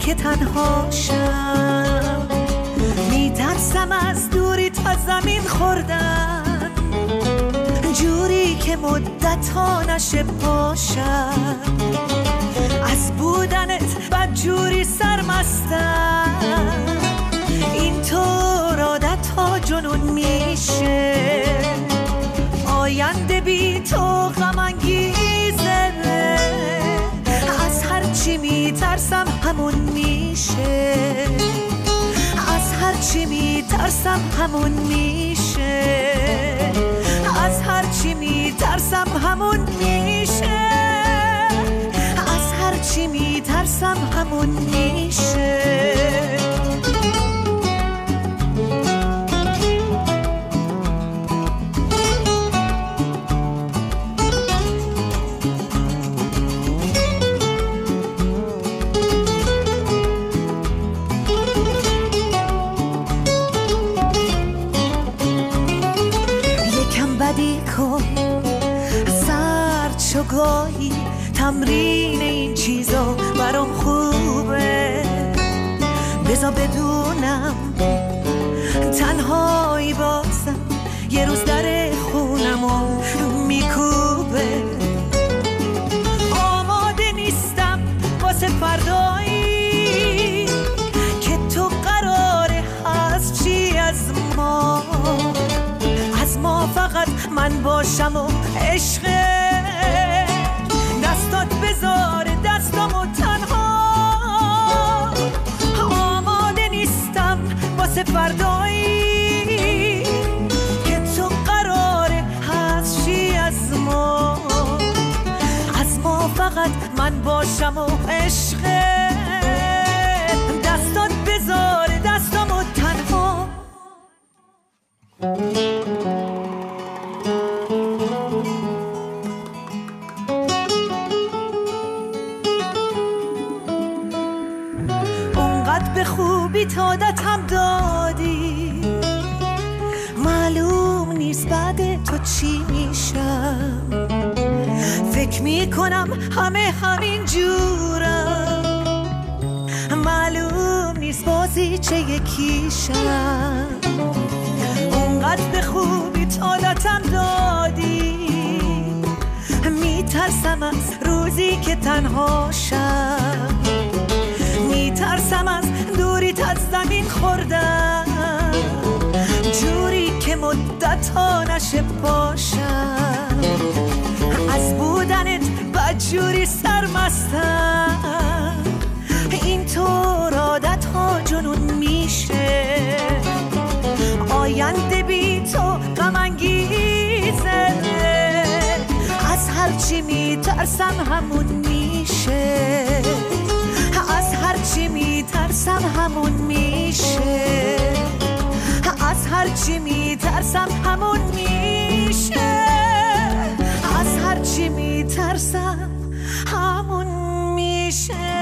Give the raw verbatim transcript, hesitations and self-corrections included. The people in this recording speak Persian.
که تنهاشم، میترسم از دوری تا زمین خوردن، جوری که مدت ها نشه پاشم، از بودنت بد جوری سرمستم، اینطور عادت ها جنون میشه، آینده بی تو غم انگیزه، از هر چی میترسم همون میشه، از هر چی میترسم همون میشه، از هر چی میترسم همون میشه، از هر چی میترسم همون میشه. گاهی تمرین این چیزا برام خوبه، بذار بدونم تنهایی بازم یه روز در خونمو میکوبه، آماده نیستم واسه فردایی که تو قراره هست چی از ما، از ما فقط من باشم و عشقه، دستات بذاره دستامو تنها، آماده نیستم واسه فردایی که تو قراره هست چی از ما، از ما فقط من باشم و عشقه، دستات بذاره دستامو تنها. به خوبی عادتم دادی، معلوم نیست بعد تو چی میشم، فکر میکنم همه همین جورم، معلوم نیست بازی چه یکیشم، اونقدر به خوبی عادتم دادی، میترسم از روزی که تنهاشم، میترسم از دوریت از زمین خوردم، جوری که مدت ها نشه پاشم، از بودنت بدجوری سرمستم، اینطور عادت ها جنون میشه، آینده بی تو غم انگیزه، از هر چی میترسم همون میشه، از هر چی میترسم همون میشه، از هر چی میترسم همون میشه، از هر چی میترسم همون میشه.